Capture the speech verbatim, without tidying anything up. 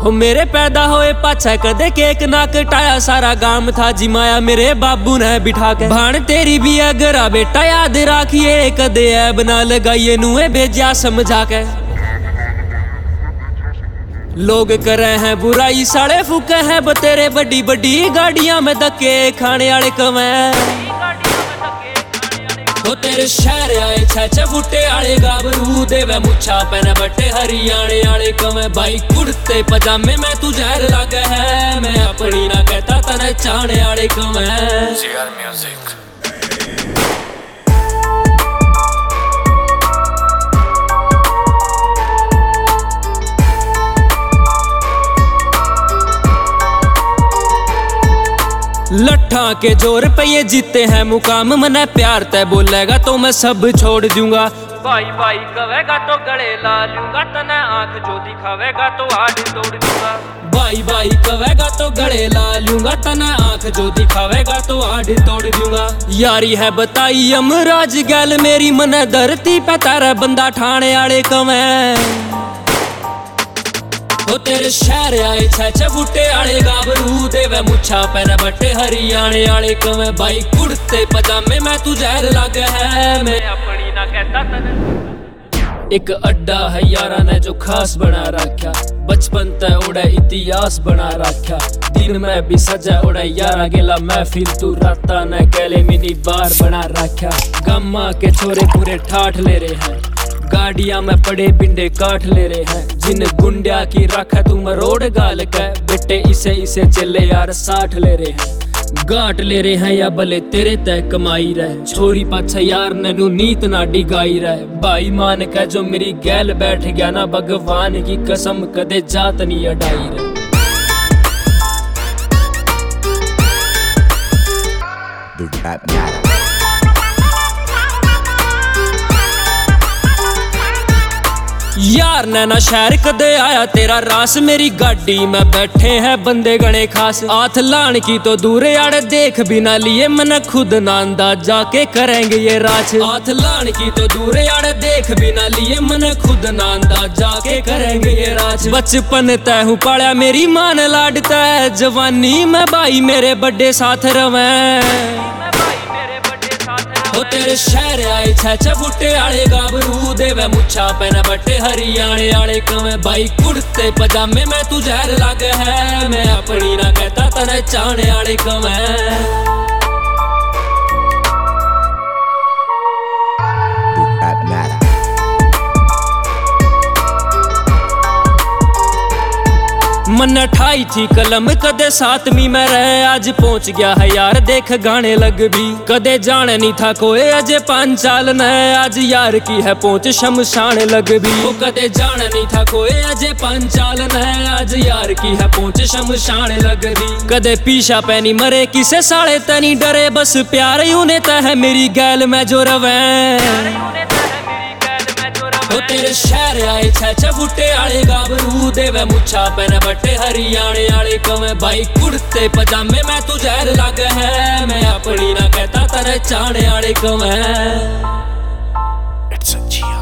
ओ मेरे पैदा होए पाछा कदे केक ना कटाया, सारा गांव था जिमाया मेरे बाबू ने बिठा के। भाण तेरी भी अगरा बेटा याद राखिए, कदे ऐब ना लगाइए नुए भेजा समझा के। लोग करे हैं बुराई साले फूके हैं बतेरे, बड़ी बड़ी गाड़ियां में धक्के खाने वाले कमे। हो तेरे शहर आए छे फुटे आले गाभरू, देवे मुच्छा पहने बट्टे हरियाणे आले कमे। भाई कुर्ते पजामे में तू जहर लागे है, मैं अपनी ना कहता तने चाहने आले कमे। म्यूजिक लट्ठा के जोर पे ये जीते हैं मुकाम, मने प्यार तय बोलेगा तो मैं सब छोड़ दूंगा। भाई भाई कहेगा तो गले ला लूंगा, तने आंख जो दिखावेगा तो आड़ तोड़ दूंगा। भाई भाई कहेगा तो गले ला लूंगा, तने आंख जो दिखावेगा तो आड़ तोड़ दूंगा। यारी है बताई यमराज गैल मेरी, मने धरती पे तारा बंदा ठाणे आले कमे। हो तेरे शहर आए छे फुटे आले गाभरू, देवे मुच्छा पहने बट्टे हरियाणे आले कमे। भाई कुर्ते पजामे में तू जहर लागे है, मैं अपनी ना कहता तने। एक अड्डा है यारा ने जो खास बना रखा, बचपन तय उड़े इतिहास बना रखा। दिन में भी सजा उड़े यारा गेला महफिल, तू राता ने गले मिनी बार बना रखा। गम्मा के छोरे पूरे ठाठ ले रहे हैं, गाड़ियां में पड़े पिंडे काट ले रहे हैं। जिन गुंडिया की रखा तू मरोड़ गाल के, बेटे इसे इसे चले यार साठ ले रहे हैं। गाट ले रहे हैं या भले तेरे तय कमाई रहे, छोरी पाछा यार ननू नीत ना डिगाई रहे। भाई मान के जो मेरी गैल बैठ गया ना, भगवान की कसम कदे जात नहीं अडाई रहे। यार नैना शहर कदे आया तेरा रास, मेरी गाड़ी में बैठे हैं बंदे गणे खास। हाथ लान की तो दूरे आड़े देख बिना लिए, मन खुद ना अंदाजा के करेंगे ये राज। हाथ लान की तो दूरे आड़े देख बिना लिए, मन खुद ना अंदाजा के करेंगे ये राज। बचपन तय हूँ पाया मेरी मान लाडता है, जवानी में भाई मेरे बड़े साथ रवे। हो तेरे शहर आए छे फुटे आले गाभरू, देवे मुच्छा पहने बट्टे हरियाणे आले कमे। भाई कुर्ते पजामे में तू जहर लागे है, मैं अपनी ना कहता तने चाहने आले कमे। मन ठाई थी कलम कदे सातवीं में रहे, आज पहुंच गया है यार देख गाने लग भी। कदे जाने नहीं था कोई अजय पांच साल न, आज यार की है पहुंच शमशान लग भी। वो कदे जाने नहीं था कोई अजय पांच साल न, आज यार की है पहुंच शमशान लग भी। कदे पीछा पैनी मरे किसे साले तनी डरे, बस प्यार यूने तय है मेरी गैल में जो रवे। हो तेरे शहर आए छे फुटे आले गाभरू, देवे मुच्छा पहने बट्टे हरियाणे आले कमे। भाई कुर्ते पजामे में तू जहर लागे है, मैं अपनी ना कहता तने चाहने आले कमे।